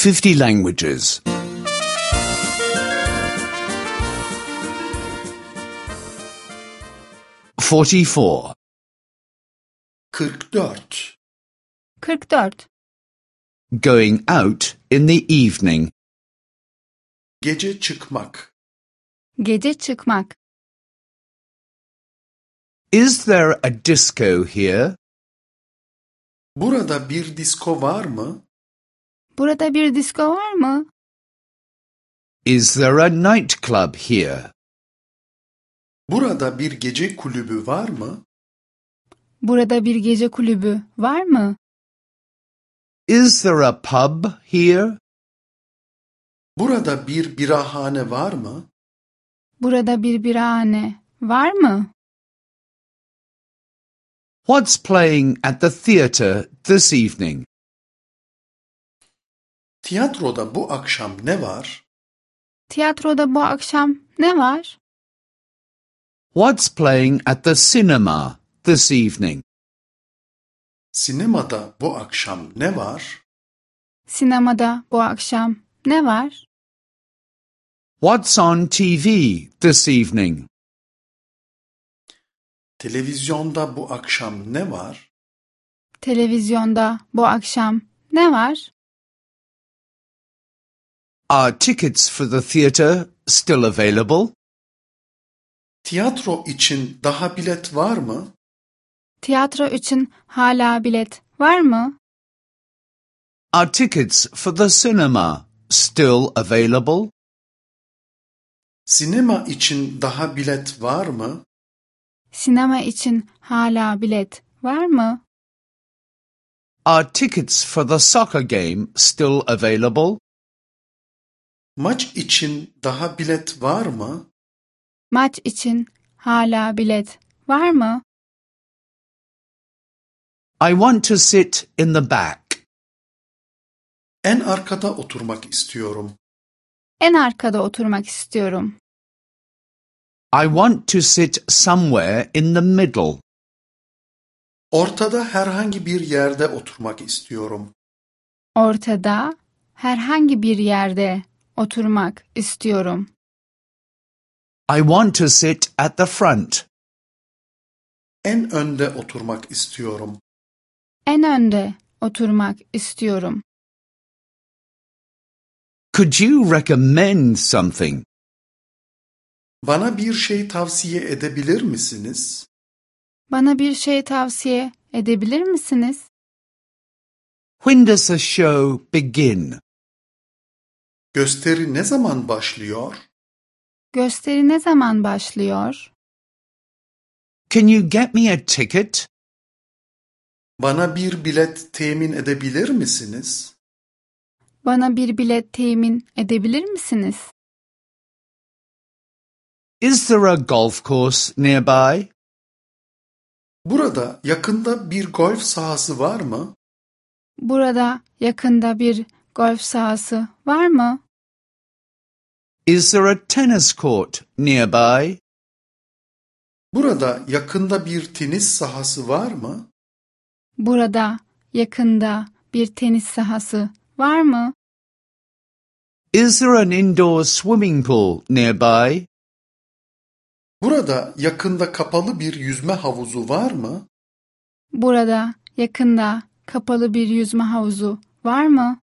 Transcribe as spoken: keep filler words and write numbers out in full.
fifty languages. Forty-four. kırk dört. kırk dört. Going out in the evening. Gece çıkmak. Gece çıkmak. Is there a disco here? Burada bir disko var mı? Burada bir disko var mı? Is there a nightclub here? Burada bir gece kulübü var mı? Burada bir gece kulübü var mı? Is there a pub here? Burada bir birahane var mı? Burada bir birahane var mı? What's playing at the theatre this evening? Tiyatroda bu akşam ne var? Tiyatroda bu akşam ne var? What's playing at the cinema this evening? Sinemada bu akşam ne var? Sinemada bu akşam ne var? What's on T V this evening? Televizyonda bu akşam ne var? Televizyonda bu akşam ne var? Are tickets for the theatre still available? Tiyatro için daha bilet var mı? Tiyatro için hala bilet var mı? Are tickets for the cinema still available? Sinema için daha bilet var mı? Sinema için hala bilet var mı? Are tickets for the soccer game still available? Maç için daha bilet var mı? Maç için hala bilet var mı? I want to sit in the back. En arkada oturmak istiyorum. En arkada oturmak istiyorum. I want to sit somewhere in the middle. Ortada herhangi bir yerde oturmak istiyorum. Ortada herhangi bir yerde oturmak istiyorum. I want to sit at the front. En önde oturmak istiyorum. En önde oturmak istiyorum. Could you recommend something? Bana bir şey tavsiye edebilir misiniz? Bana bir şey tavsiye edebilir misiniz? When does the show begin? Gösteri ne zaman başlıyor? Gösteri ne zaman başlıyor? Can you get me a ticket? Bana bir bilet temin edebilir misiniz? Bana bir bilet temin edebilir misiniz? Is there a golf course nearby? Burada yakında bir golf sahası var mı? Burada yakında bir golf sahası var mı? Is there a tennis court nearby? Burada yakında bir tenis sahası var mı? Burada yakında bir tenis sahası var mı? Is there an indoor swimming pool nearby? Burada yakında kapalı bir yüzme havuzu var mı? Burada yakında kapalı bir yüzme havuzu var mı?